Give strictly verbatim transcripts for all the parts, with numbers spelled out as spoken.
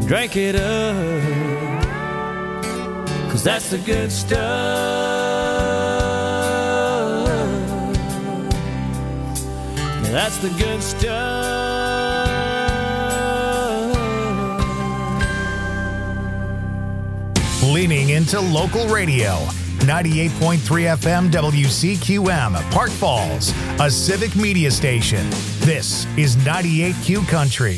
Drink it up, 'cause that's the good stuff. Yeah, that's the good stuff. Leaning into local radio. ninety-eight point three F M W C Q M, Park Falls, a civic media station. This is ninety-eight Q Country.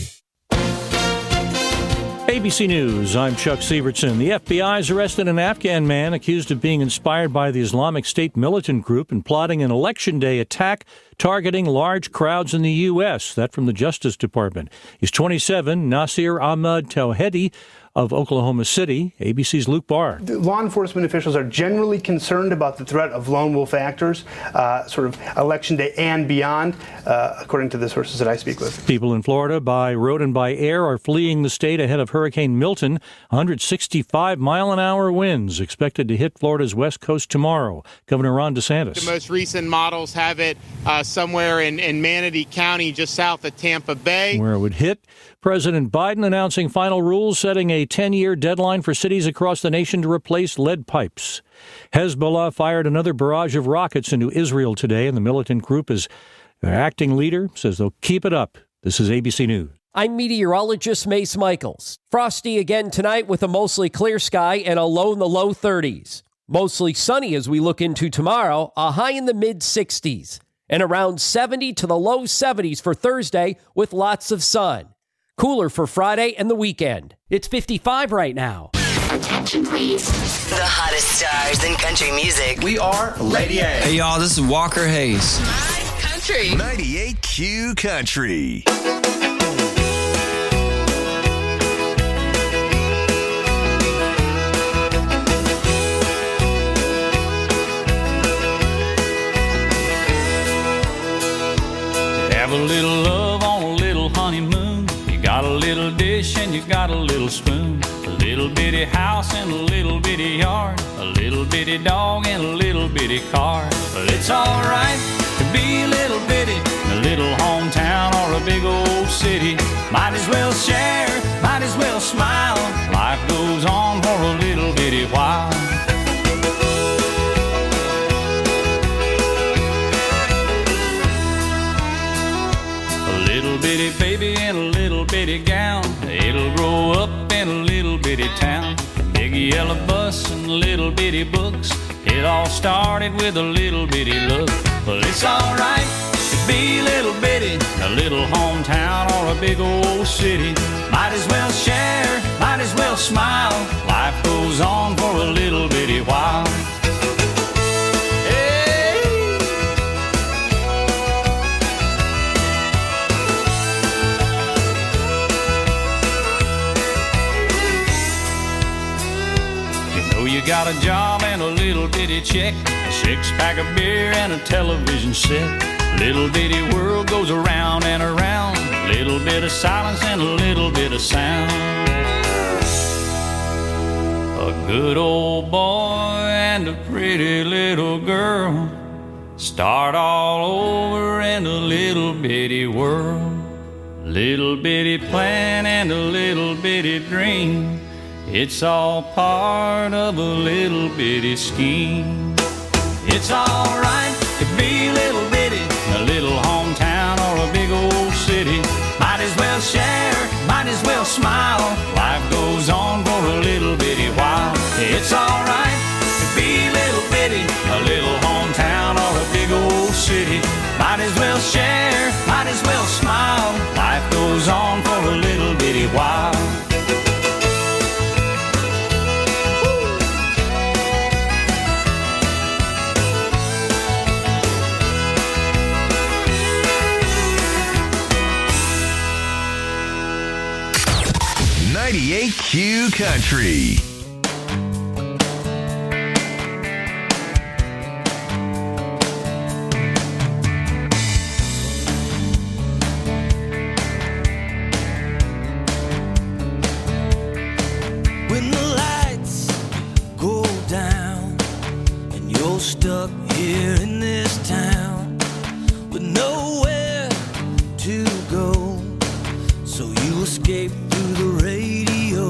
A B C News, I'm Chuck Sievertson. The F B I has arrested an Afghan man accused of being inspired by the Islamic State militant group and plotting an election day attack targeting large crowds in the U S. That from the Justice Department. He's twenty-seven, Nasir Ahmad Tawhidi of Oklahoma City. A B C's Luke Barr. Law enforcement officials are generally concerned about the threat of lone wolf actors, uh, sort of election day and beyond, uh, according to the sources that I speak with. People in Florida by road and by air are fleeing the state ahead of Hurricane Milton. one hundred sixty-five mile an hour winds expected to hit Florida's west coast tomorrow. Governor Ron DeSantis. The most recent models have it uh, somewhere in, in Manatee County, just south of Tampa Bay. Where it would hit. President Biden announcing final rules setting a ten-year deadline for cities across the nation to replace lead pipes. Hezbollah fired another barrage of rockets into Israel today, and the militant group is their acting leader says they'll keep it up. This is A B C News. I'm meteorologist Mace Michaels. Frosty again tonight with a mostly clear sky and a low in the low thirties. Mostly sunny as we look into tomorrow, a high in the mid-sixties. And around seventy to the low seventies for Thursday with lots of sun. Cooler for Friday and the weekend. It's fifty-five right now. Attention, please. The hottest stars in country music. We are Lady A. Hey, y'all, this is Walker Hayes. Live country. ninety-eight Q Country. Have a little love on a little honeymoon. You got a little dish and you got a little spoon. A little bitty house and a little bitty yard. A little bitty dog and a little bitty car. But it's alright to be a little bitty in a little hometown or a big old city. Might as well share, might as well smile. Life goes on for a little bitty while. Little bitty baby in a little bitty gown. It'll grow up in a little bitty town. Big yellow bus and little bitty books. It all started with a little bitty look. Well, it's alright to be a little bitty, a little hometown or a big old city. Might as well share, might as well smile. Life goes on for a little bitty while. You got a job and a little bitty check, a six-pack of beer and a television set. Little bitty world goes around and around. Little bit of silence and a little bit of sound. A good old boy and a pretty little girl start all over in a little bitty world. Little bitty plan and a little bitty dream. It's all part of a little bitty scheme. It's alright to be a little bitty, a little hometown or a big old city. Might as well share, might as well smile. Life goes on for a little bitty while. It's alright to be a little bitty, a little hometown or a big old city. Might as well share, might as well smile. Life goes on for a little bitty while. ninety-eight Q Country. When the lights go down and you're stuck here in this town with nowhere to go, so you escape through the radio.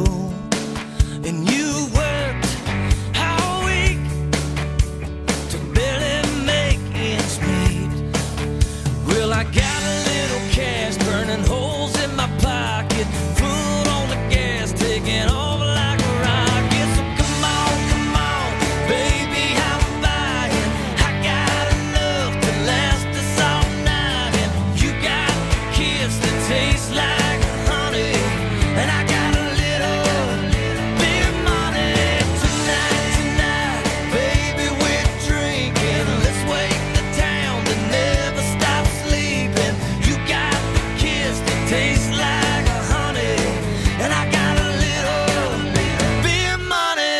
got a little cash burning holes in my pocket, foot on the gas, taking off like a rocket. So come on, come on, baby, I'm buying. I got enough to last us all night, and you got the kiss that tastes like honey, and I got a little beer money. Tonight, tonight, baby, we're drinking. Let's wake the town that never stops sleeping. You got the kiss that tastes like honey, and I got a little beer money.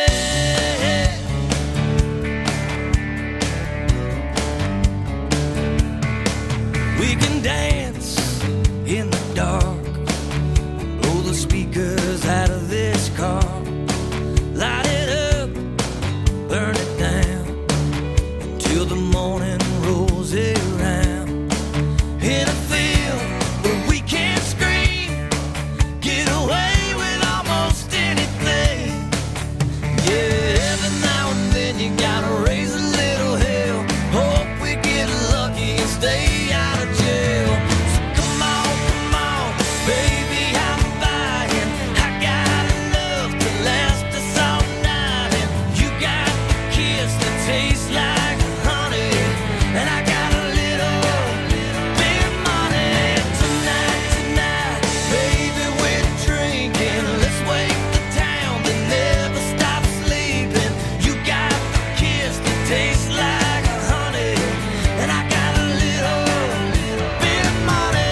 We can dance in the dark, blow the speakers out of this car, light it up, burn it down, until the morning rolls around. In a field where we can scream, get away with almost anything. Yeah, every now and then you gotta raise a little hell, hope we get lucky and stay out of jail. So come on, come on, baby, I'm buying. I got enough to last us all night, and you got the kiss that tastes like honey, and I got a little beer money. Tonight, tonight, baby, we're drinking. Let's wake the town that never stops sleeping. You got the kiss that tastes like honey, and I got a little beer money.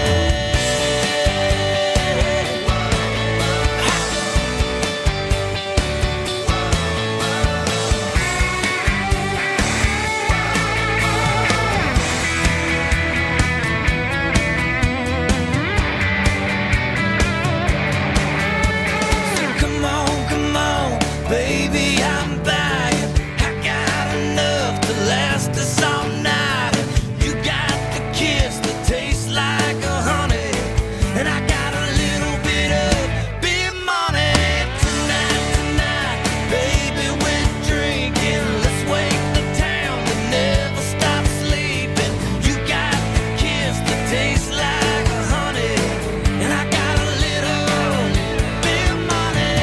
Come on, come on, baby, I'm buying. I got enough to last us all night. You got the kiss that tastes like a honey, and I got a little bit of beer money. Tonight, tonight, baby, we're drinking. Let's wake the town that never stops sleeping. You got the kiss that tastes like a honey, and I got a little beer money.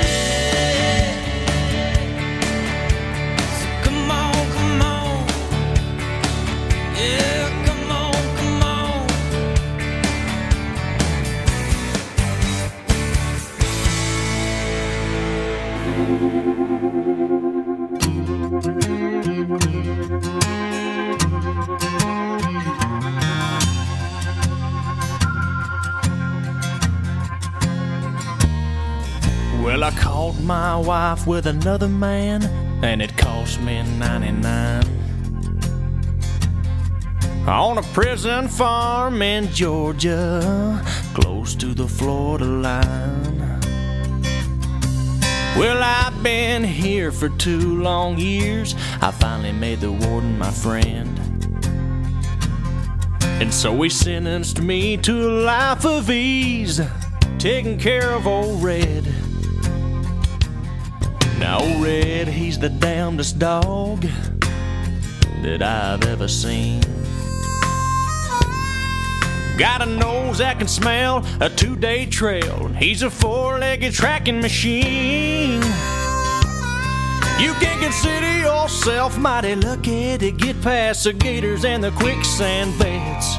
So come on, come on, yeah, come on, come on. Well, I caught my wife with another man, and it cost me ninety-nine. On a prison farm in Georgia, close to the Florida line. Well, I've been here for two long years. I finally made the warden my friend, and so he sentenced me to a life of ease, taking care of old Red. Now, old Red, he's the damnedest dog that I've ever seen. Got a nose that can smell a two-day trail. He's a four-legged tracking machine. You can consider yourself mighty lucky to get past the gators and the quicksand beds.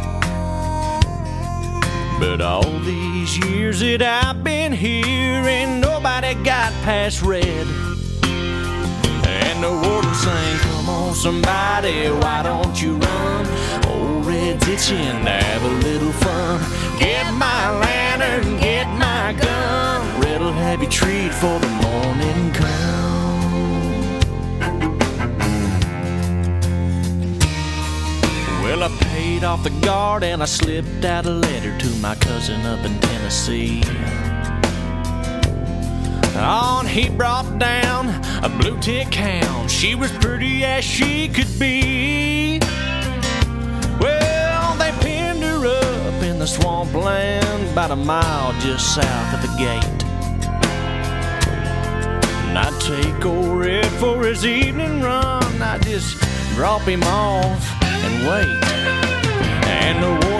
But all these years that I've been here, ain't nobody got past Red. And the warden sang, "Come on, somebody, why don't you run? Old Red's itching to have a little fun. Get my lantern, get my gun. Red'll have you treat for the morning come." Well, I paid off the guard and I slipped out a letter to my cousin up in Tennessee. On, he brought down a blue tick hound. She was pretty as she could be. Well, they pinned her up in the swampland about a mile just south of the gate. And I'd take old Red for his evening run. I'd just drop him off and wait. And the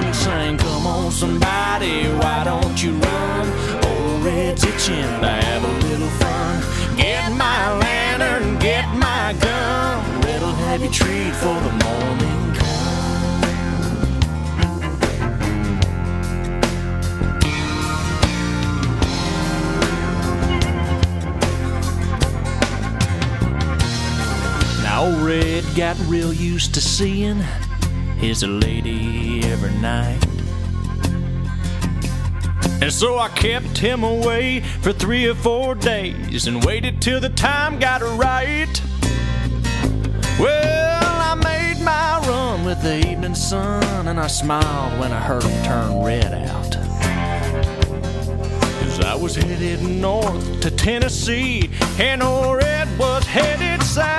somebody, why don't you run? Old Red's itching to have a little fun. Get my lantern, get my gun. Red'll have you treat for the morning come. Now old Red got real used to seeing his lady every night. And so I kept him away for three or four days and waited till the time got right. Well, I made my run with the evening sun, and I smiled when I heard him turn Red out. Cause I was headed north to Tennessee, and old Red was headed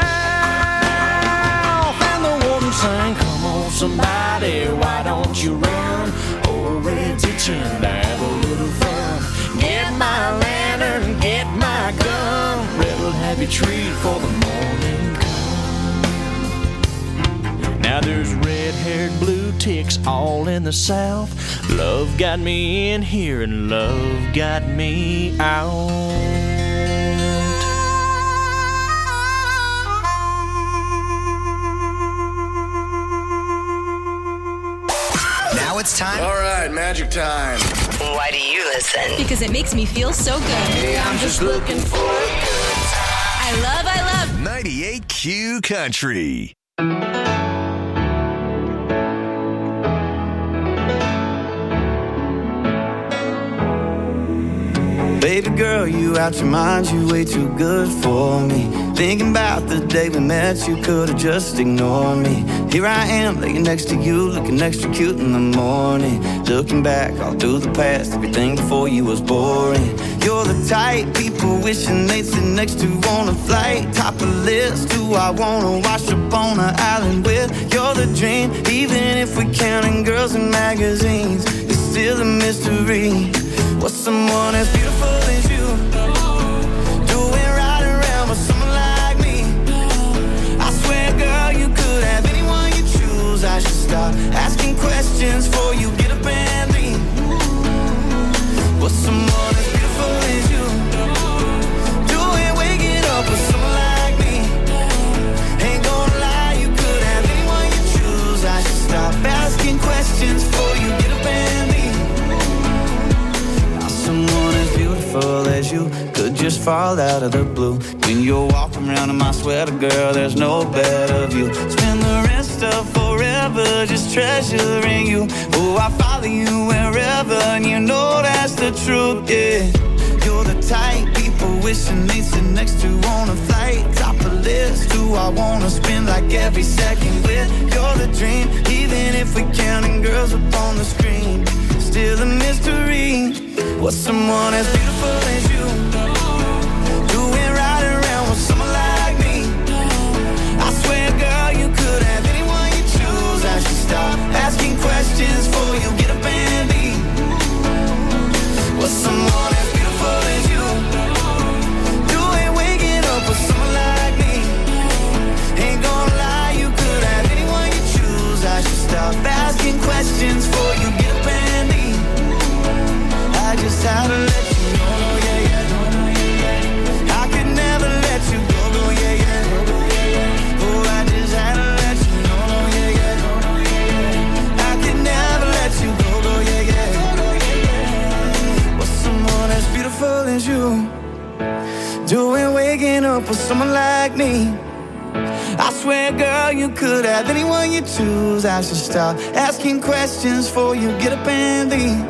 south. And the warden sang, come on somebody, why don't you run? Old Red's itching to have a little fun. Get my lantern, get my gun. Red'll have you treat for the morning come. Now there's red-haired blue ticks all in the south. Love got me in here and love got me out. Now it's time. All right, magic time. Why do you listen? Because it makes me feel so good. Hey, I'm just looking for a good time. I love, I love ninety-eight Q Country. Baby girl, you out your mind, you way too good for me. Thinking about the day we met, you could've just ignored me. Here I am, laying next to you, looking extra cute in the morning. Looking back all through the past, everything before you was boring. You're the type people wishing they'd sit next to on a flight. Top of the list, who I wanna wash up on an island with. You're the dream, even if we're counting girls in magazines. It's still a mystery. What's someone as beautiful as you doing right around with someone like me? I swear, girl, you could have anyone you choose. I should stop asking questions before you get up and leave. What's someone as beautiful as you doing waking up with someone like me? Ain't gonna lie, you could have anyone you choose. I should stop asking questions before you get up and leave. Someone as beautiful as you could just fall out of the blue. When you're walking around in my sweater, girl, there's no better view. Spend the rest of forever just treasuring you. Oh, I follow you wherever, and you know that's the truth, yeah. You're the type people wishing they'd sit next to on a flight. Top of the list, who I wanna spend like every second with. You're the dream, even if we're counting girls up on the screen. Still a mystery. What's someone as beautiful as you doing right around with someone like me? I swear, girl, you could have anyone you choose. I should stop asking questions before you get up and leave. What's someone as beautiful as you doing waking up with someone like me? Ain't gonna lie, you could have anyone you choose. I should stop asking questions before you get up and leave. I just had to let you know, no, yeah, yeah, no, no, yeah, yeah. I could never let you go, go, yeah, yeah, no, no, yeah, yeah. Oh, I just had to let you know, no, yeah, yeah, no, no, yeah, yeah. I could never let you go, go, yeah, yeah, no, no, yeah, yeah. What's someone as beautiful as you doing waking up with someone like me? I swear, girl, you could have anyone you choose. I should stop asking questions before you get up and leave.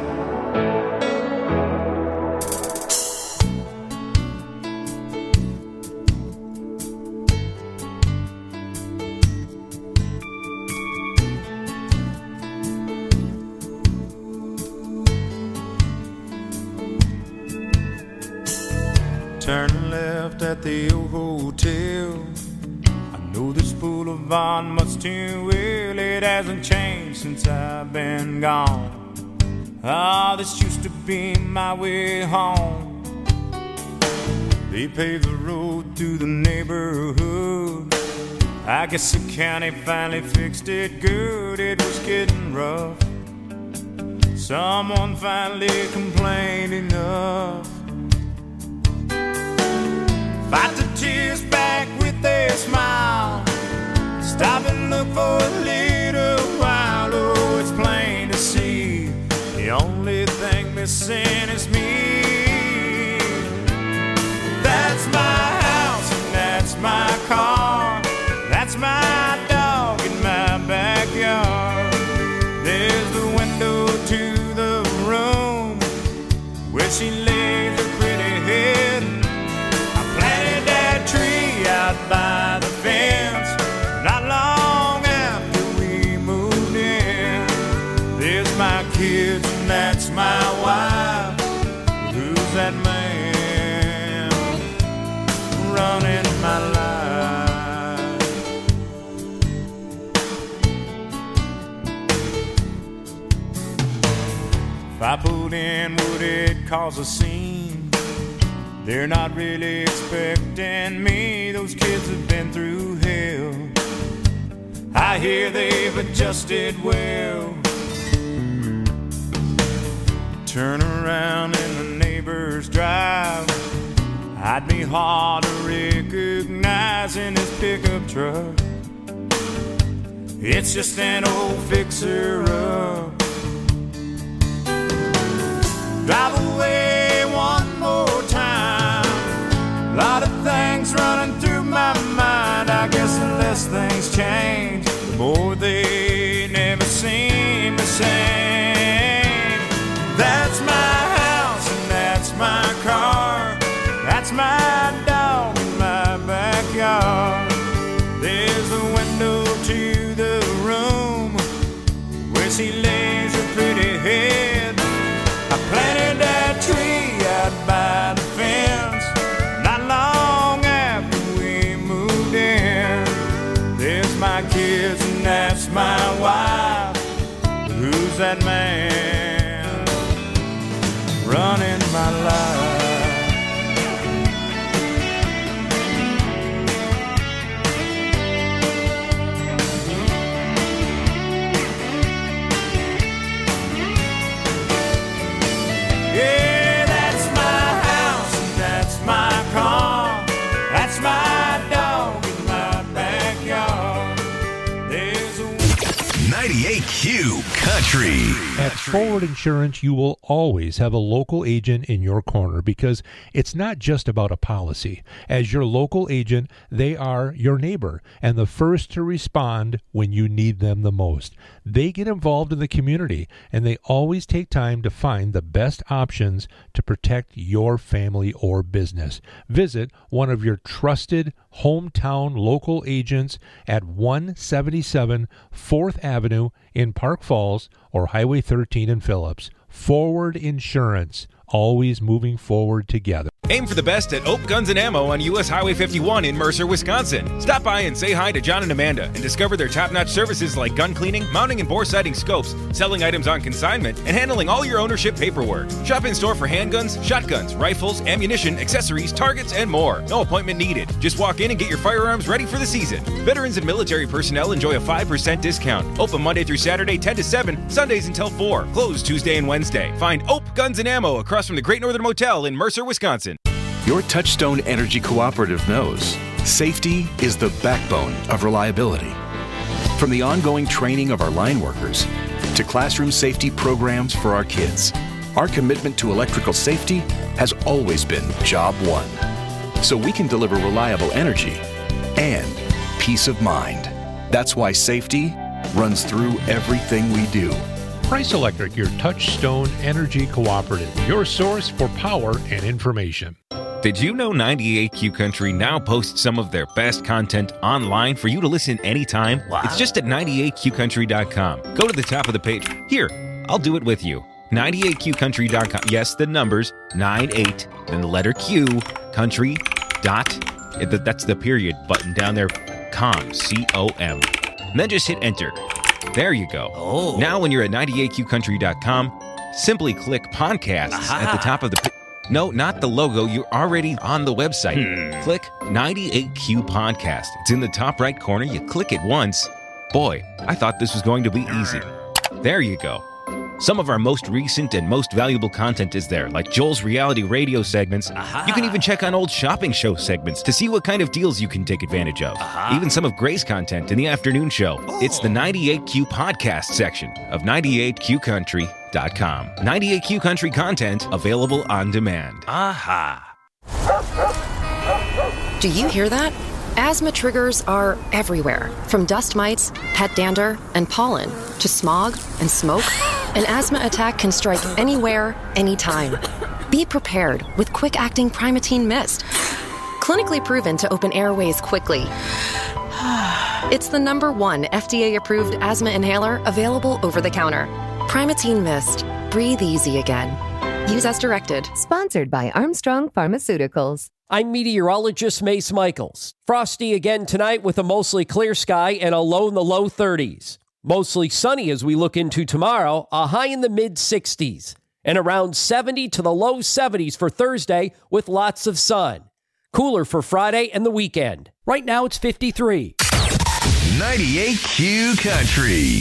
Turn left at the old hotel. I know this boulevard much too well. It hasn't changed since I've been gone. Ah, this used to be my way home. They paved the road through the neighborhood. I guess the county finally fixed it good. It was getting rough. someone finally complained enough. Fight the tears back with a smile. Stop and look for a little while. Oh, it's plain to see the only thing missing is me. That's my house and that's my car. That's my dog in my backyard. There's the window to the room where she lays her pretty head. I planted that tree out by the fence not long after we moved in. There's my kids and that's my wife. Who's that man running my life? If I pulled in, would it cause a scene? They're not really expecting me. Those kids have been through hell. I hear they've adjusted well. Turn around in the neighbor's drive. I'd be hard to recognize in his pickup truck. It's just an old fixer-up. Drive away one more time. A lot of things running through my mind. I guess the less things change, the more they never seem the same. That's my house and that's my car. That's my dog in my backyard. There's a window to the room where she lays her pretty head. I planted that tree out by the fence not long after we moved in. There's my kids and that's my wife. Who's that man running my life? Yeah, that's my house and that's my car. That's my dog in my backyard. There's a ninety-eight Q Country. At Forward Insurance, you will always have a local agent in your corner because it's not just about a policy. As your local agent, they are your neighbor and the first to respond when you need them the most. They get involved in the community and they always take time to find the best options to protect your family or business. Visit one of your trusted hometown local agents at one seventy-seven fourth Avenue in Park Falls or Highway thirteen in Phillips. Forward Insurance, always moving forward together. Aim for the best at Oak Guns and Ammo on U S Highway fifty-one in Mercer, Wisconsin. Stop by and say hi to John and Amanda and discover their top-notch services like gun cleaning, mounting and bore sighting scopes, selling items on consignment, and handling all your ownership paperwork. Shop in store for handguns, shotguns, rifles, ammunition, accessories, targets, and more. No appointment needed. Just walk in and get your firearms ready for the season. Veterans and military personnel enjoy a five percent discount. Open Monday through Saturday ten to seven, Sundays until four. Closed Tuesday and Wednesday. Find Oak Guns and Ammo across from the Great Northern Motel in Mercer, Wisconsin. Your Touchstone Energy Cooperative knows safety is the backbone of reliability. From the ongoing training of our line workers to classroom safety programs for our kids, our commitment to electrical safety has always been job one. So we can deliver reliable energy and peace of mind. That's why safety runs through everything we do. Price Electric, your Touchstone Energy Cooperative, your source for power and information. Did you know ninety-eight Q Country now posts some of their best content online for you to listen anytime? Wow. It's just at ninety-eight q country dot com. Go to the top of the page. Here, I'll do it with you. ninety-eight q country dot com. Yes, the numbers, ninety-eight, then the letter Q, country, dot, that's the period button down there, com, C O M. And then just hit enter. There you go. Oh. Now when you're at ninety-eight q country dot com, simply click podcasts Aha. at the top of the page. No, not the logo. You're already on the website. Hmm. Click ninety-eight Q Podcast. It's in the top right corner. You click it once. Boy, I thought this was going to be easy. There you go. Some of our most recent and most valuable content is there, like Joel's reality radio segments. Aha. You can even check on old shopping show segments to see what kind of deals you can take advantage of. Aha. Even some of Gray's content in the afternoon show. Oh. It's the ninety-eight Q podcast section of ninety-eight Q country dot com. ninety-eight Q Country content available on demand. Aha. Do you hear that? Asthma triggers are everywhere, from dust mites, pet dander, and pollen, to smog and smoke. An asthma attack can strike anywhere, anytime. Be prepared with quick-acting Primatene Mist. Clinically proven to open airways quickly. It's the number one F D A-approved asthma inhaler available over the counter. Primatene Mist. Breathe easy again. Use as directed. Sponsored by Armstrong Pharmaceuticals. I'm meteorologist Mace Michaels. Frosty again tonight with a mostly clear sky and a low in the low thirties. Mostly sunny as we look into tomorrow, a high in the mid sixties. And around seventy to the low seventies for Thursday with lots of sun. Cooler for Friday and the weekend. Right now it's fifty-three. ninety-eight Q Country.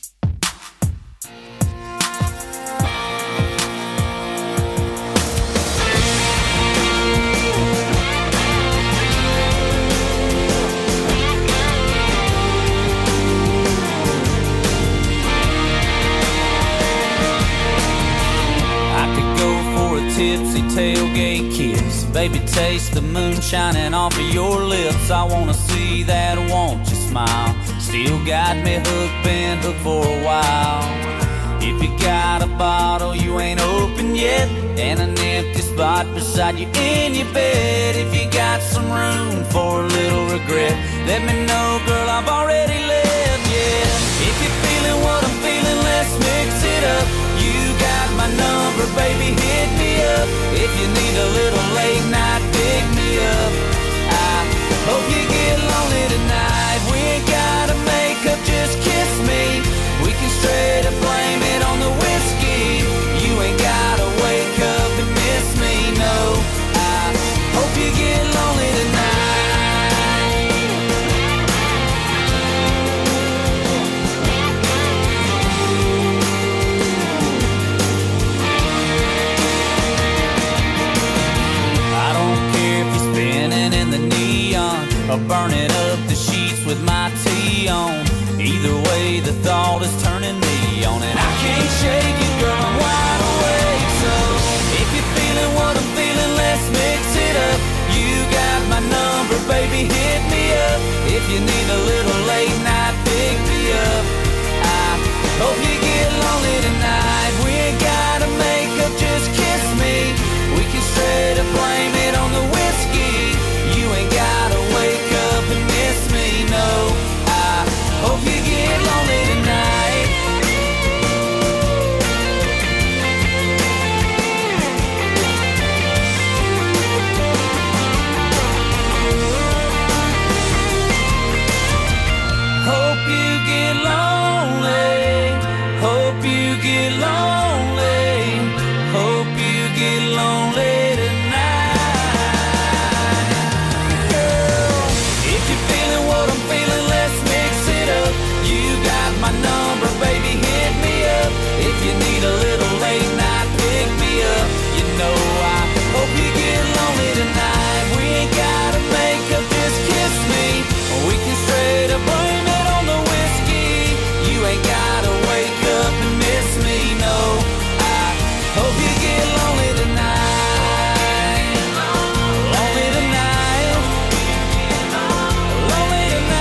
Tipsy tailgate kiss. Baby, taste the moon shining off of your lips. I wanna see that, won't you smile? Still got me hooked, been hooked for a while. If you got a bottle you ain't open yet, and an empty spot beside you in your bed, if you got some room for a little regret, let me know, girl, I've already left, yeah. If you're feeling what I'm feeling, let's mix it up. You got my number, baby, hit me up. If you need a little late night, pick me up. I hope you get lonely tonight. We ain't gotta make up, just kiss me. We can straight up blame it on the whiskey. You ain't gotta wake up and miss me, no. I hope you get lonely tonight. Or burning up the sheets with my tea on. Either way, the thought is turning me on, and I can't shake it, girl, I'm wide awake. So if you're feeling what I'm feeling, let's mix it up. You got my number, baby, hit me up. If you need a little late night, pick me up. I hope you get lonely tonight. We ain't gotta make up, just kiss me. We can straight up blame it on the whiskey. You ain't gotta wake up and miss me, no. I hope you get lonely tonight. Hope you get lonely. Hope you get lonely. Hope you get lonely. My number, baby, hit me up. If you need a little late night, pick me up. You know I hope you get lonely tonight. We ain't gotta make up, just kiss me. Or we can straight up blame it on the whiskey. You ain't gotta wake up and miss me, no. I hope you get lonely tonight. Lonely tonight. Lonely tonight.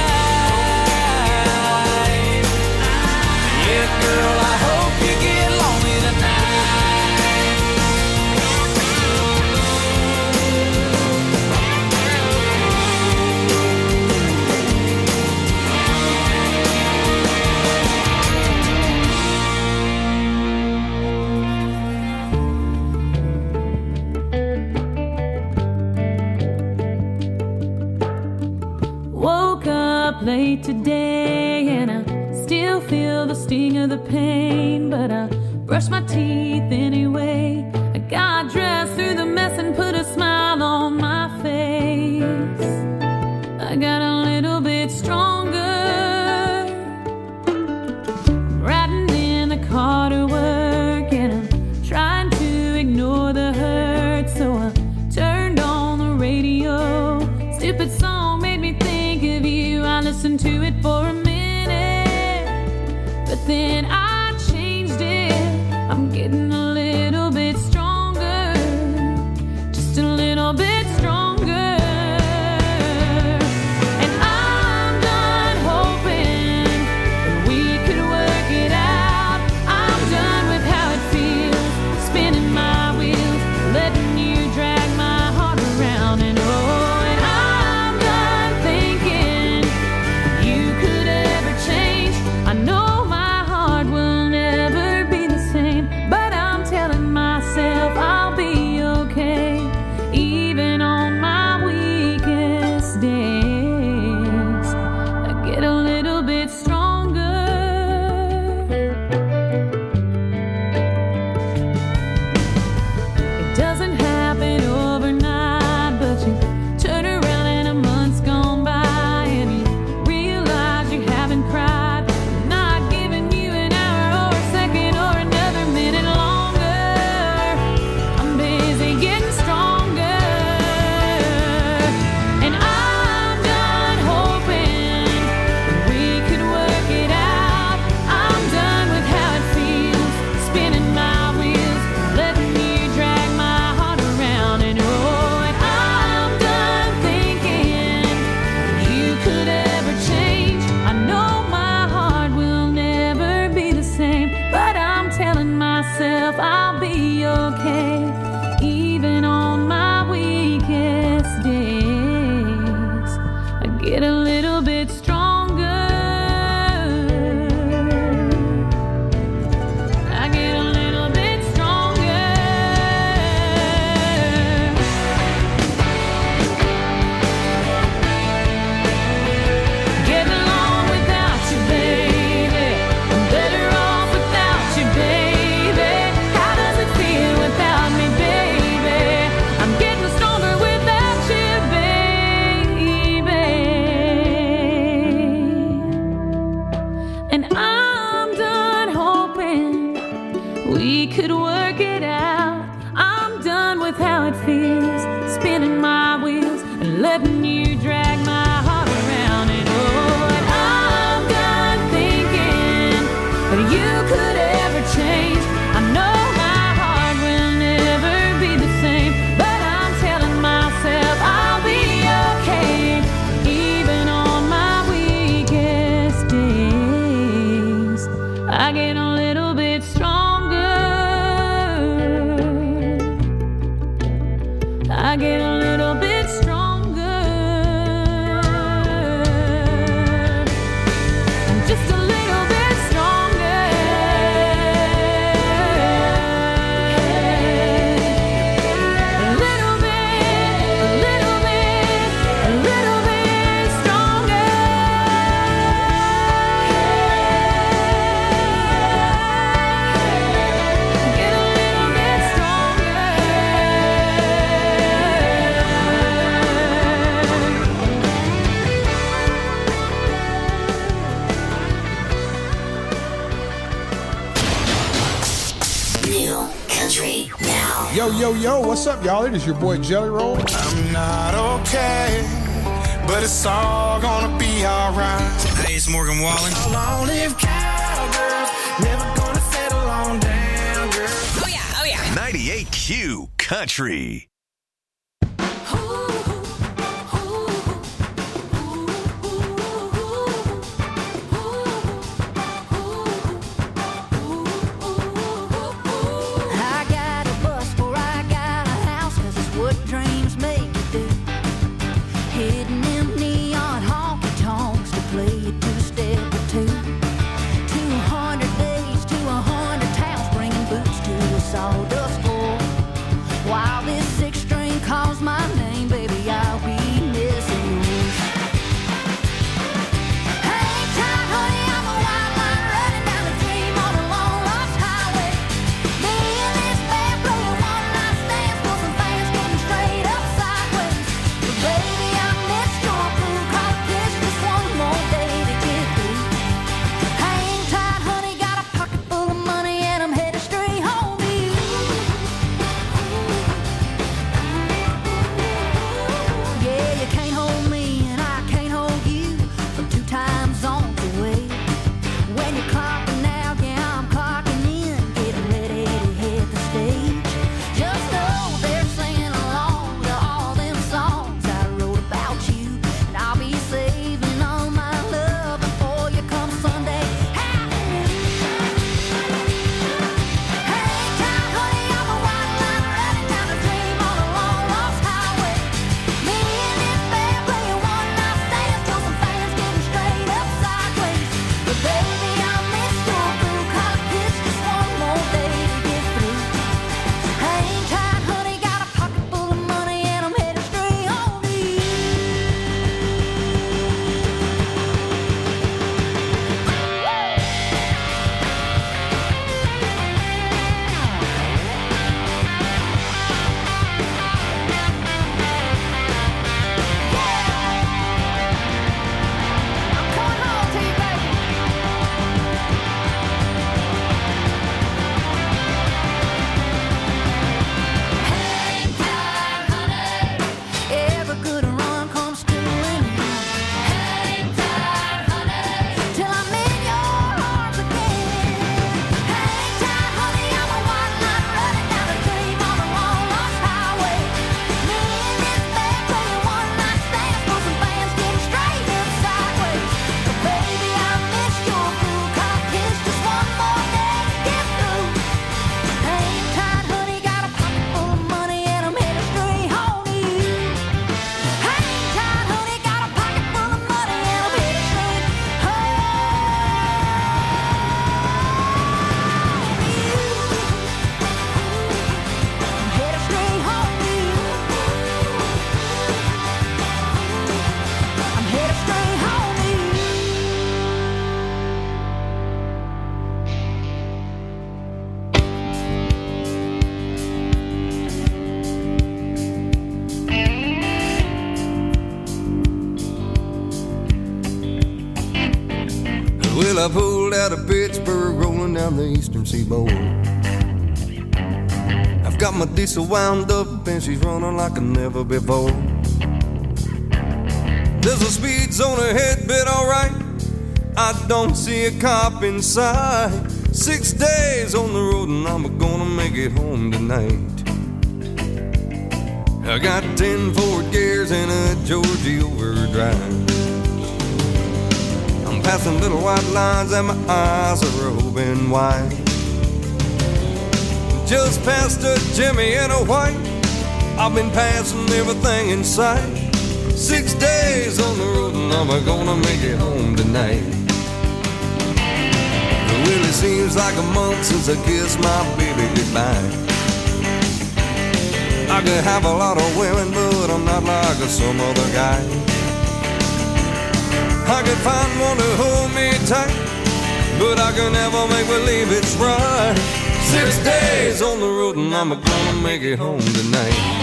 Girl, I hope you get lonely tonight. Woke up late today and I still feel the sting of the pain, but I brush my teeth anyway. I got dressed through the mess and put a smile on my face. I got a little bit stronger, riding in the car to work. myself I'll be okay, even on my weakest days. I get a little bit stronger. I get a little bit stronger. Getting along without you, baby. I'm better off without you, baby. How does it feel without me, baby? I'm getting stronger without you, baby. And I'm done hoping we could work it out. I'm done with how it feels, spinning my wheels and letting you drag my heart around. And oh, and I'm done thinking that you could ever change. I know my heart will never be the same, but I'm telling myself I'll be okay, even on my weakest days. I get a little bit stronger. I get a little bit stronger. Just a little bit stronger. A little bit, a little bit, a little bit stronger. Get a little bit stronger. New country now. Yo, yo, yo, what's up, y'all? It is your boy Jelly Roll. I'm not okay, but it's all gonna be alright. Hey, it's Morgan Wallen. Long live cowgirls, never gonna settle on down, girl. Oh yeah, oh yeah. ninety-eight Q Country. I got a bus before I got a house, 'cause it's what dreams make you do. Hitting them neon honky tonks to play a two-step or two. Two hundred days to a hundred towns, bringing boots to a sawdust floor. While this I pulled out of Pittsburgh, rolling down the eastern seaboard. I've got my diesel wound up and she's running like never before. There's a speed zone ahead, but alright, I don't see a cop in sight. Six days on the road and I'm gonna make it home tonight. I got ten Ford gears and a Georgie overdrive. I'm passing little white lines and my eyes are open wide. Just past a Jimmy and a white, I've been passing everything in sight. Six days on the road and I'm gonna make it home tonight. It really seems like a month since I kissed my baby goodbye. I could have a lot of women, but I'm not like some other guy. I could find one to hold me tight, but I can never make believe it's right. Six days on the road and I'm gonna make it home tonight.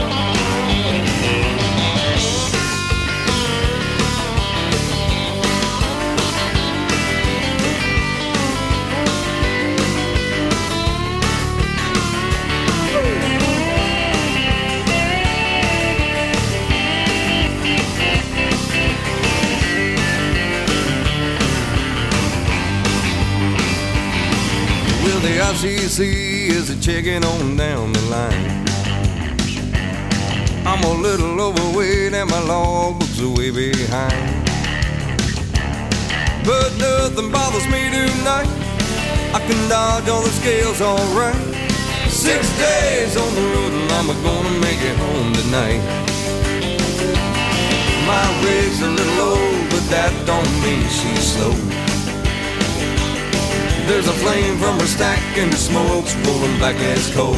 The I C C is a checking on down the line. I'm a little overweight and my logbook's are way behind. But nothing bothers me tonight. I can dodge all the scales alright. Six days on the road and I'm gonna make it home tonight. My rig's a little old, but that don't mean she's slow. There's a flame from her stack and the smoke's rolling back as coal.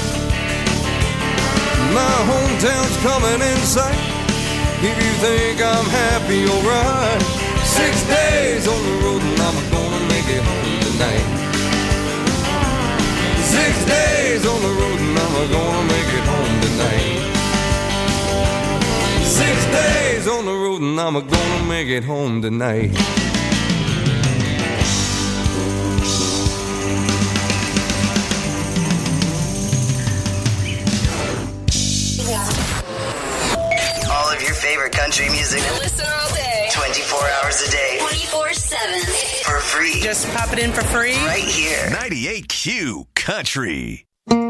My hometown's coming in sight. If you think I'm happy, alright. Six days on the road and I'm gonna make it home tonight. Six days on the road and I'm gonna make it home tonight. Six days on the road and I'm gonna make it home tonight. Favorite country music. Listen all day. twenty-four hours a day. twenty-four seven. For free. Just pop it in for free. Right here. ninety-eight Q Country.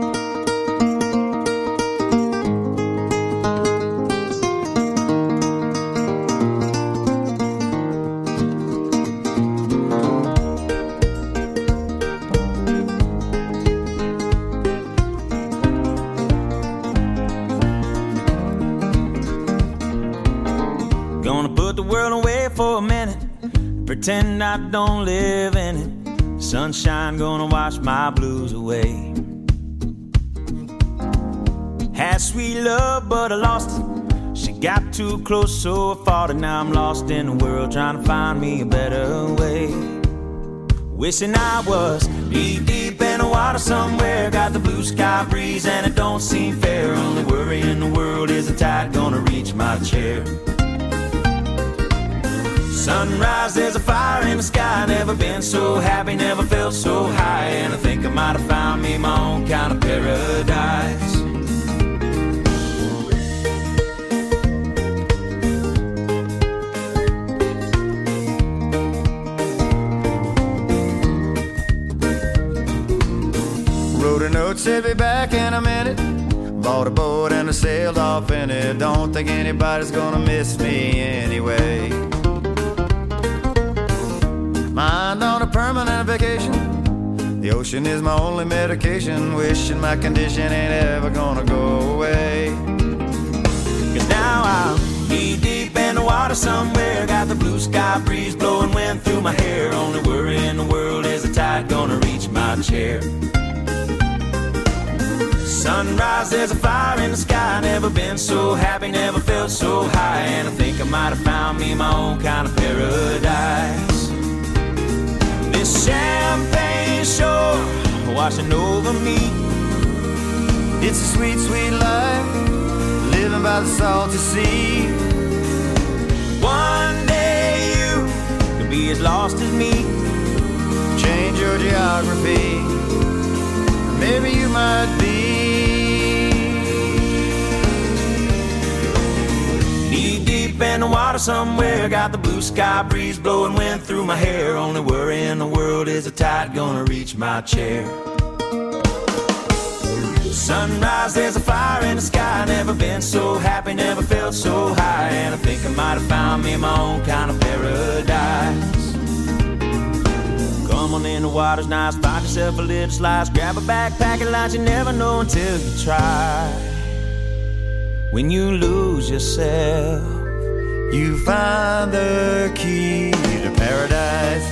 For a minute, pretend I don't live in it. Sunshine gonna wash my blues away. Had sweet love, but I lost it. She got too close, so I fought it. Now I'm lost in the world, trying to find me a better way. Wishing I was deep, deep in the water somewhere. Got the blue sky breeze, and it don't seem fair. Only worry in the world is the tide gonna reach my chair. Sunrise, there's a fire in the sky. Never been so happy, never felt so high. And I think I might have found me my own kind of paradise. Wrote a note, said be back in a minute. Bought a boat and I sailed off in it. Don't think anybody's gonna miss me anyway. Mind on a permanent vacation. The ocean is my only medication. Wishing my condition ain't ever gonna go away. Cause now I'll be deep in the water somewhere. Got the blue sky breeze blowing wind through my hair. Only worry in the world is the tide gonna reach my chair. Sunrise, there's a fire in the sky. Never been so happy, never felt so high. And I think I might have found me my own kind of paradise. This champagne shore washing over me. It's a sweet, sweet life, living by the salty sea. One day you could be as lost as me. change your geography. Maybe you might be knee deep in the water somewhere. Got the blue sky breeze blowing wind through my hair. Only worry in the world is the tide gonna reach my chair. Sunrise, there's a fire in the sky. Never been so happy, never felt so high. And I think I might have found me my own kind of paradise. Come on in, the water's nice. Find yourself a little slice. Grab a backpack and lunch. You never know until you try. When you lose yourself, you find the key to paradise.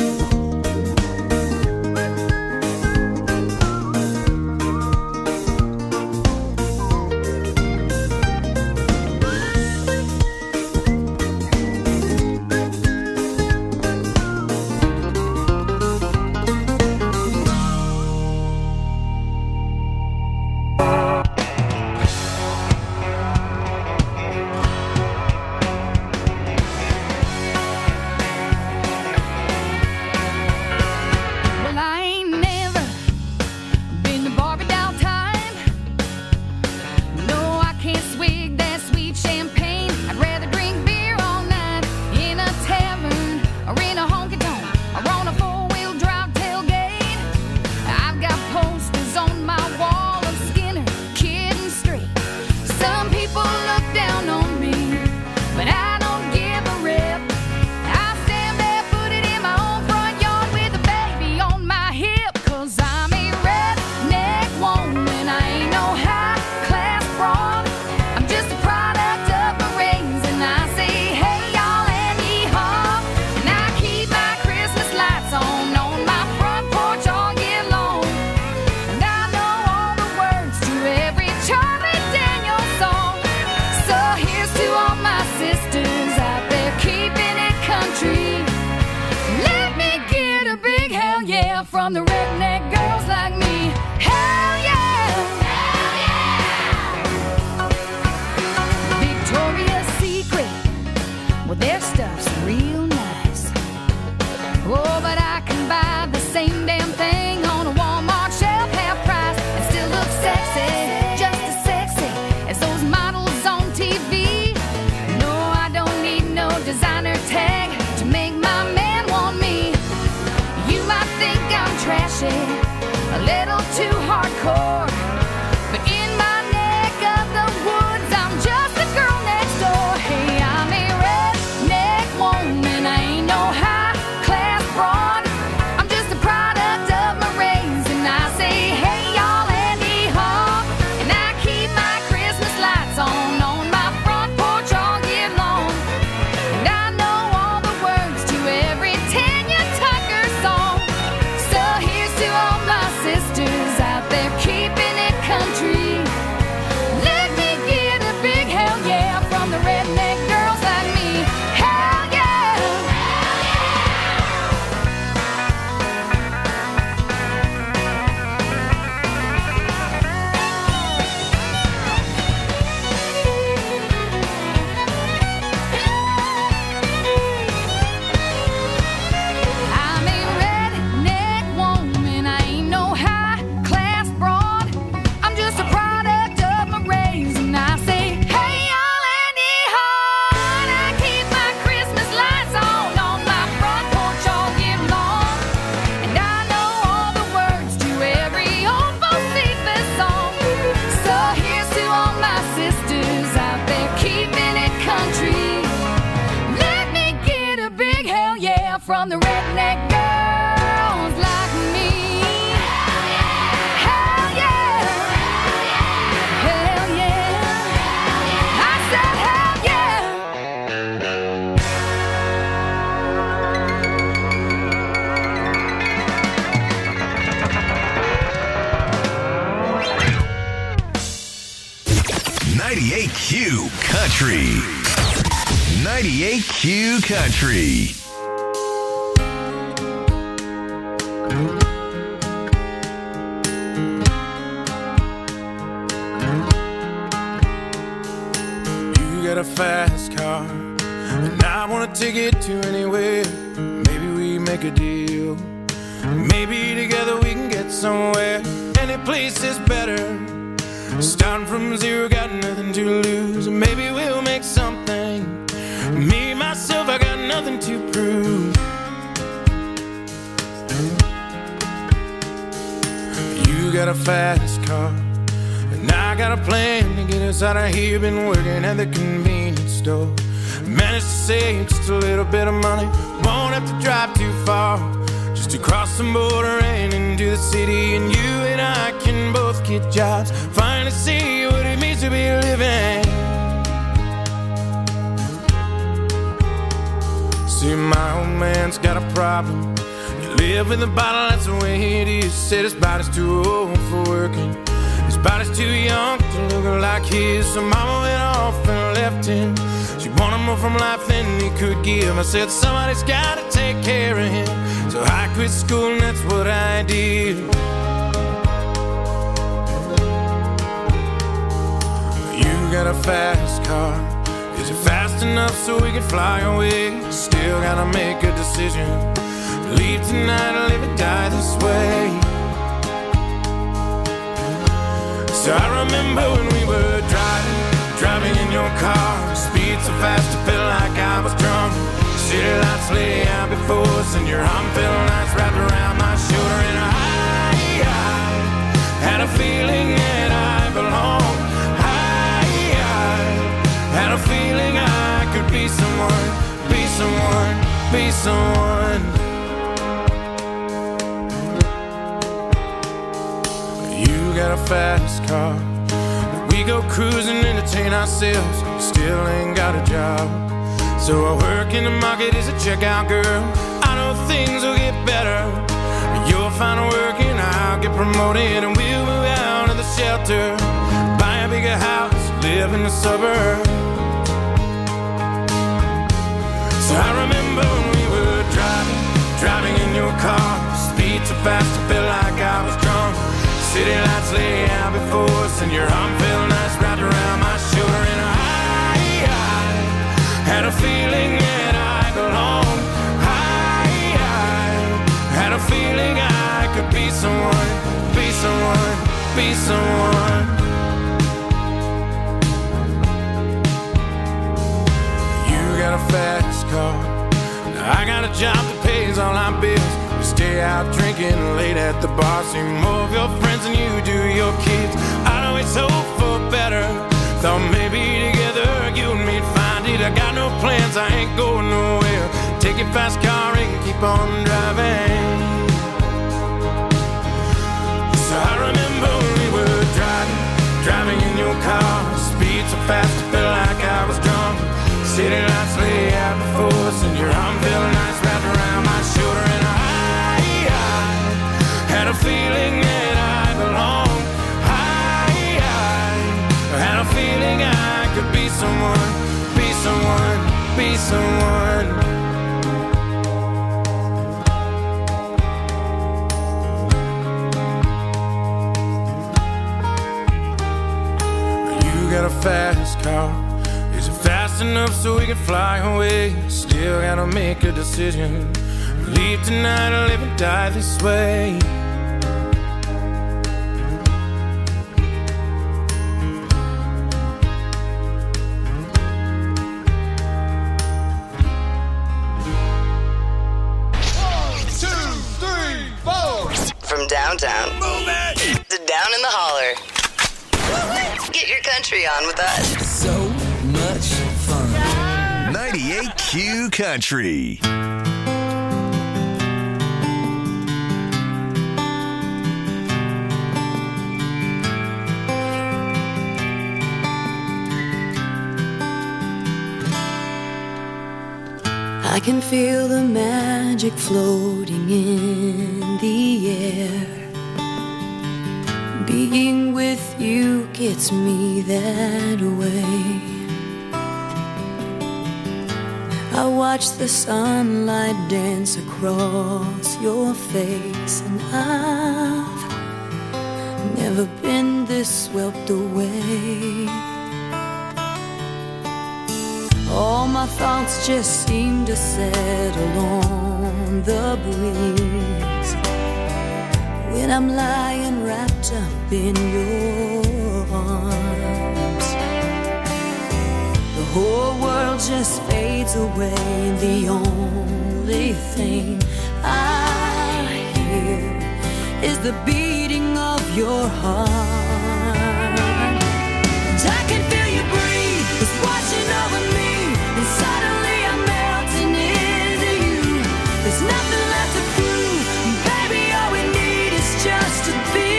From the redneck girls like me, hell yeah, hell yeah. Victoria's Secret, well their stuff's real nice. Oh, but I can buy the same damn thing on a Walmart shelf, half price, and still look sexy, just as sexy as those models on T V. No, I don't need no designer tag to make my man want me. You might think I'm trashy, a little too hardcore, but in my neck of the woods, I'm just a girl next door. Hey, I'm a redneck woman, I ain't no high-class broad. I'm just a product of my race, and I say, hey, y'all, and hee-haw. And I keep my Christmas lights on, on my front porch all year long. And I know all the words to every Tanya Tucker song. So here's to all my sisters out there keeping it country. Let me get a big hell yeah from the redneck girls like me. Hell yeah! I'm a redneck woman, I ain't no high-class broad. I'm just a product of my race, and I say, hey, y'all, and hee-haw. And I keep my Christmas lights on, on my front porch all year long. And I know all the words to every old Bocephus song. So here's to all my sisters out there keeping it country. Let me get a big hell yeah from the redneck girls like me. Hell yeah! Hell yeah! I said hell yeah! ninety-eight Q Country. ninety-eight Q Country. You got a fast car, and I want to take it to anywhere. Maybe we make a deal. Maybe together we can get somewhere. Any place is better. Starting from zero, got nothing to lose. Maybe we'll make something. Me, myself, I got nothing to prove. You got a fast car, and I got a plan to get us out of here. Been working at the convenience store. Managed to save just a little bit of money. Won't have to drive too far, just to cross the border and into the city. And you and I can both get jobs, finally see what it means to be living. See, my old man's got a problem. You live with a bottle, that's the way it is. Said his body's too old for working, his body's too young to look like his. So mama went off and left him. She wanted more from life than he could give. I said somebody's gotta take care of him. So I quit school and that's what I did. You got a fast car. Is it fast enough so we can fly away? Still gotta make a decision. Leave tonight or live or die this way. So I remember when we were driving, driving in your car. Speed so fast it felt like I was drunk. City lights lay out before us, and your arm felt nice wrapped around my shoulder. And I, I had a feeling that I belonged. I, I had a feeling I could be someone, be someone, be someone. You got a fast car. We go cruising, entertain ourselves. Still ain't got a job. So I work in the market as a checkout girl. I know things will get better. You'll find work and I'll get promoted, and we'll move out of the shelter, buy a bigger house, live in the suburbs. So I remember when we were driving, driving in your car. Speed so fast it felt like I was drunk. City lights lay out before us, and your arm felt nice wrapped around my shoulder. And I, I had a feeling that I belonged. I, I had a feeling I could be someone, be someone, be someone. You got a fast car, I got a job that pays all our bills. We stay out drinking late at the bar. See more of your friends than you do your kids. I'd always hope for better. Thought maybe together you and me'd find it. I got no plans, I ain't going nowhere. Take your fast car and keep on driving. So I remember when we were driving, driving in your car. Speed so fast it felt like I was drunk. City lights lay out before us, and your arm felt nice wrapped around my shoulder. And I, I had a feeling that I belonged. I, I had a feeling I could be someone, be someone, be someone. You got a fast car. Is it fast enough so we can fly away? Still gotta make a decision. Leave tonight or live and die this way. One, two, three, four. From downtown Move it. to down in the holler. Get your country on with us. So much fun. ninety-eight Q Country. I can feel the magic floating in the air. Being with you gets me that way. I watch the sunlight dance across your face, and I've never been this swept away. All my thoughts just seem to settle on the breeze. when I'm lying wrapped up in your arms. The whole world just fades away. The only thing I hear is the beating of your heart. And I can feel you breathe, it's washing over me, and suddenly I'm melting into you. There's nothing left to prove, baby, all we need is just to be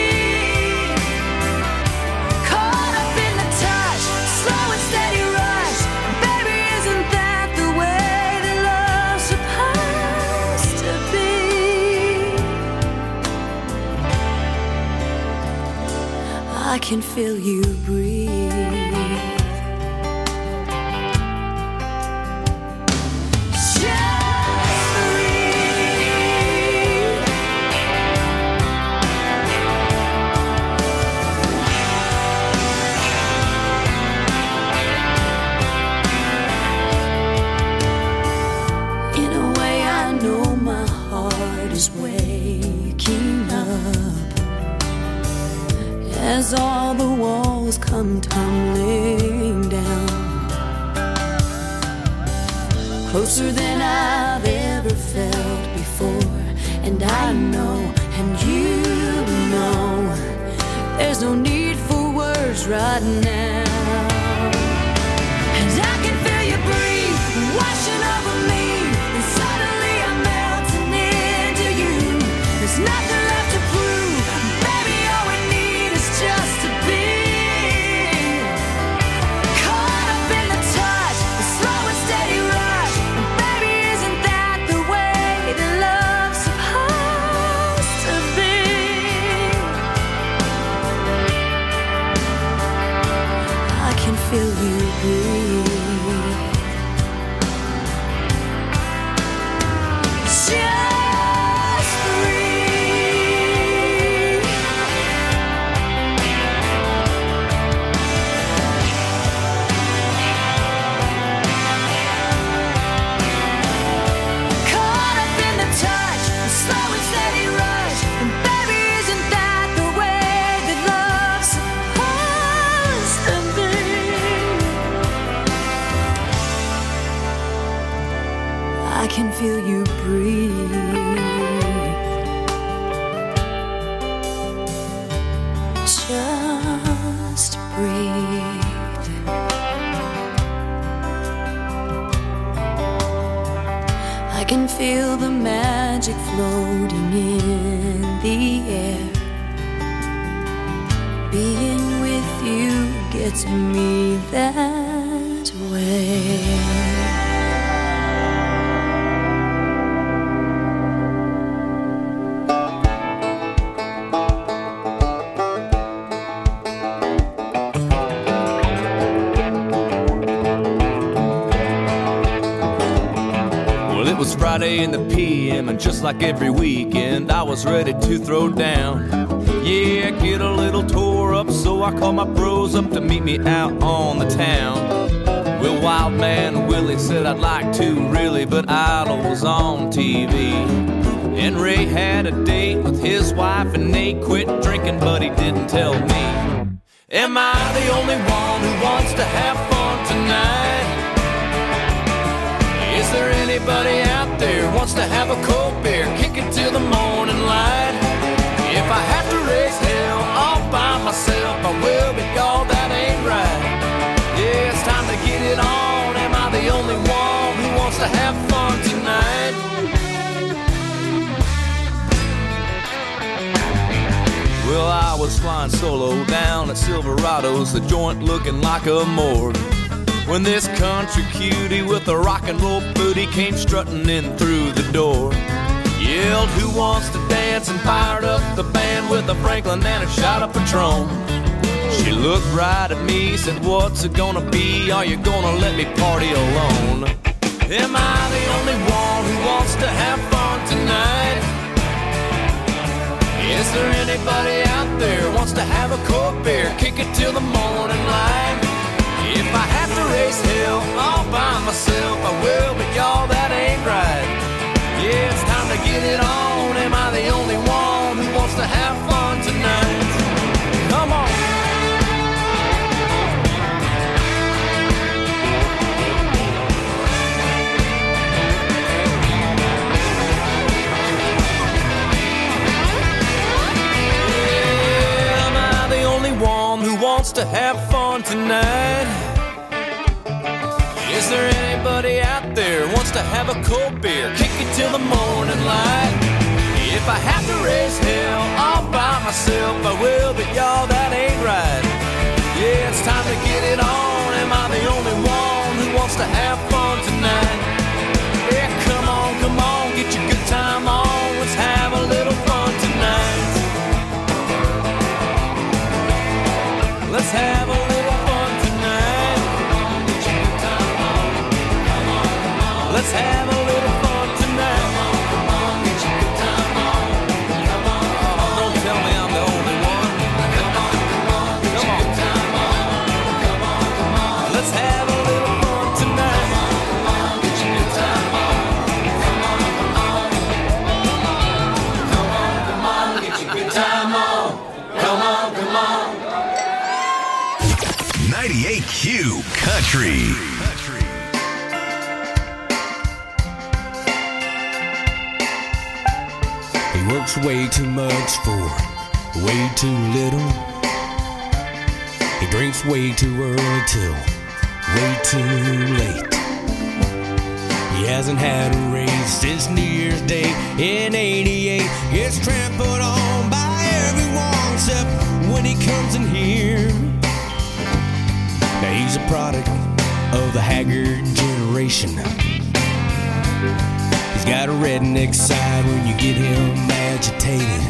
caught up in the touch, slow and steady rush. Baby, isn't that the way that love's supposed to be? I can feel you breathe. Waking up as all the walls come tumbling down, closer than I've ever felt before. And I know, and you know, there's no need for words right now. And I can feel you breathe, washing over me, and suddenly I'm melting into you. There's nothing left to prove, baby, all we need is just to be caught up in the touch, the slow and steady rush. And baby, isn't that the way that love's supposed to be? I can feel you breathe. Just breathe. Caught up in the touch, a slow and steady rush. And baby, isn't that the way that love's supposed to be? I can feel you breathe. Just breathe. I can feel the magic floating in the air. Being with you gets me that way. It was Friday in the P M, and just like every weekend, I was ready to throw down. Yeah, get a little tore up, so I called my bros up to meet me out on the town. Well, Wild Man Willie said I'd like to really, but Idol was on T V. And Ray had a date with his wife, and Nate quit drinking, but he didn't tell me. Am I the only one who wants to have fun tonight? Is there anybody out there who wants to have a cold beer, kick it till the morning light? If I have to raise hell all by myself, I will, but y'all, that ain't right. Yeah, it's time to get it on. Am I the only one who wants to have fun tonight? Well, I was flying solo down at Silverado's, the joint looking like a morgue, when this country cutie with a rock and roll booty came strutting in through the door. Yelled, who wants to dance, and fired up the band with a Franklin and a shot of Patron. She looked right at me, said, what's it gonna be? Are you gonna let me party alone? Am I the only one who wants to have fun tonight? Is there anybody out there who wants to have a cold beer, kick it till the morning light? If I have to raise hell all by myself, I will, but y'all, that ain't right. Yeah, it's time to get it on. Am I the only one who wants to have wants to have fun tonight? Is there anybody out there who wants to have a cold beer, kick it till the morning light? If I have to raise hell all by myself, I will, but y'all, that ain't right. Yeah, it's time to get it on. Am I the only one who wants to have fun tonight? Yeah, come on, come on, get your good time on. Let's have a little fun tonight. Let's have a little fun tonight. Get your good time on. Come on, come on. Let's have a little fun tonight. Come on, come on, get your good time on. Come on, come on. Don't tell me I'm the only one. Come on, come on, get your good time on. Come on, come on. Let's have a little fun tonight. Come on, come on, get your good time on. Come on, come on. Come on, come on, get your good time on. Come on, come on. ninety-eight Q Country. He works way too much for way too little. He drinks way too early till way too late. He hasn't had a raise since New Year's Day in eighty-eight. Gets trampled on by everyone except when he comes in here. Now he's a product of the haggard generation. He's got a redneck side when you get him agitated.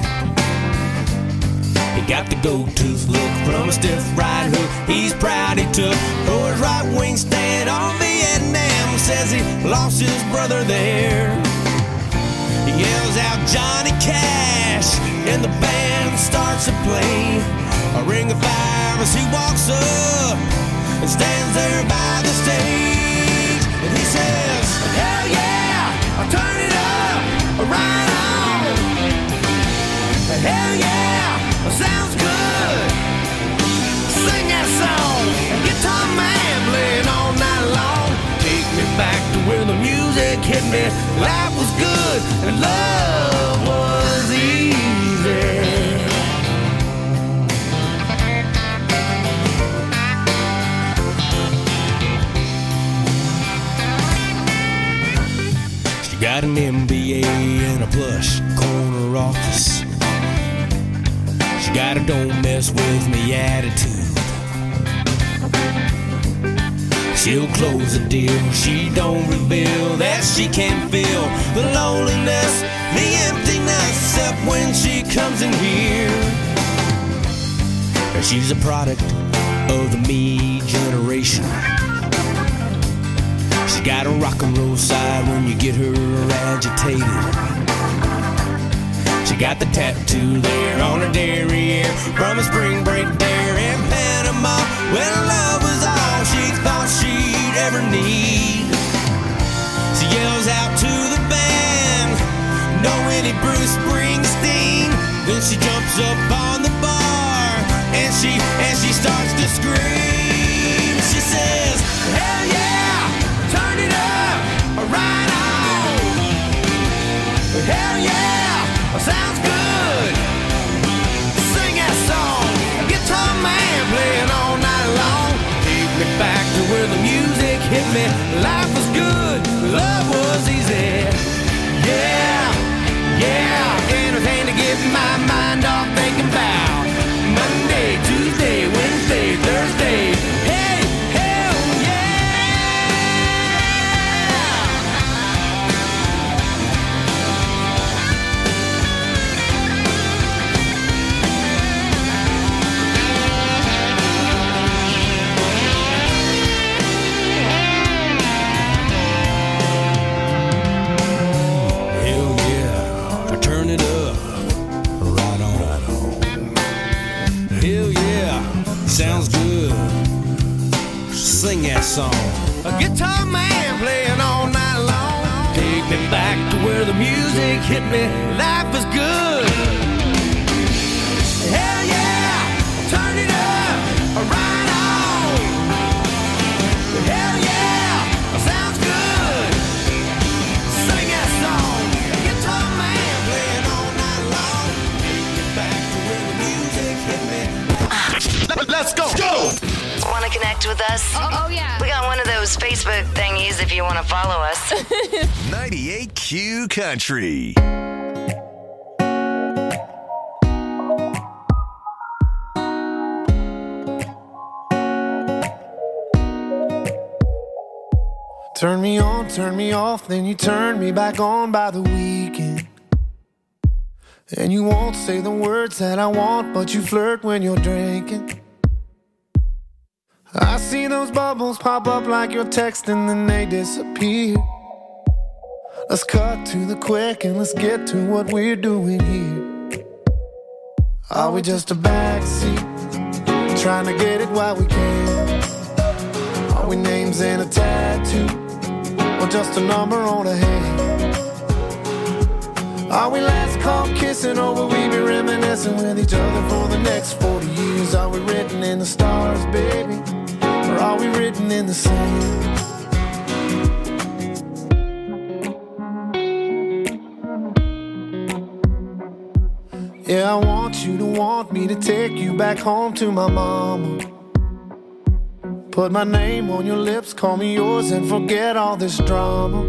He got the gold tooth look from a stiff right hook he's proud he took for his right wing stand on Vietnam. Says he lost his brother there. He yells out Johnny Cash and the band starts to play a ring of fire as he walks up and stands there by the stage. And he says, hell yeah, I'll turn it up, right on. Hell yeah, sounds good. Sing that song, guitar man playing all night long. Take me back to where the music hit me. Life was good and love was easy. Got an M B A and a plush corner office. She got a don't mess with me attitude. She'll close a deal, she don't reveal that she can feel the loneliness, the emptiness, except when she comes in here. And she's a product of the me generation. She got a rock and roll side when you get her agitated. She got the tattoo there on her derriere from a spring break there in Panama when love was all she thought she'd ever need. She yells out to the band, "No any Bruce Springsteen." Then she jumps up on the bar and she and she starts to scream. She says, "Hell yeah, turn it up, right on. Hell yeah, sounds good. Sing that song, guitar man playing all night long. Take me back to where the music hit me. Life was good, love was easy. Yeah, yeah, anything to get my mind off thinking about Monday, Tuesday, Wednesday, Thursday. Hey, hell sounds good. Sing that song. A guitar man playing all night long. Take me back to where the music hit me. Life was good. Hell yeah, turn it up, right on. Hell yeah, sounds good. Sing that song. A guitar man playing all night long. Take me back to where the music hit me. Let's go. Go. Want to connect with us? Oh, oh, yeah. We got one of those Facebook thingies if you want to follow us. ninety-eight Q Country. Turn me on, turn me off, then you turn me back on by the weekend. And you won't say the words that I want, but you flirt when you're drinking. I see those bubbles pop up like you're texting, then they disappear. Let's cut to the quick and let's get to what we're doing here. Are we just a backseat, trying to get it while we can? Are we names and a tattoo, or just a number on a hand? Are we last call kissing, or will we be reminiscing with each other for the next forty years? Are we written in the stars, baby, or are we written in the sand? Yeah, I want you to want me to take you back home to my mama. Put my name on your lips, call me yours, and forget all this drama.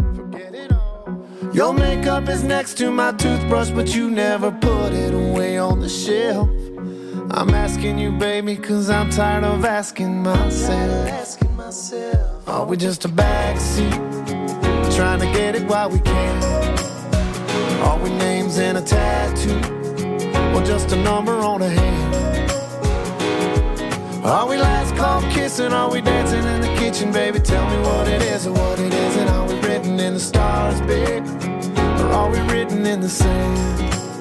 Your makeup is next to my toothbrush, but you never put it away on the shelf. I'm asking you, baby, cause I'm tired of asking myself. Are we just a backseat, trying to get it while we can? Are we names and a tattoo, or just a number on a hand? Are we last call kissing? Are we dancing in the kitchen, baby? Tell me what it is or what it isn't. Are we written in the stars, baby, or are we written in the sand?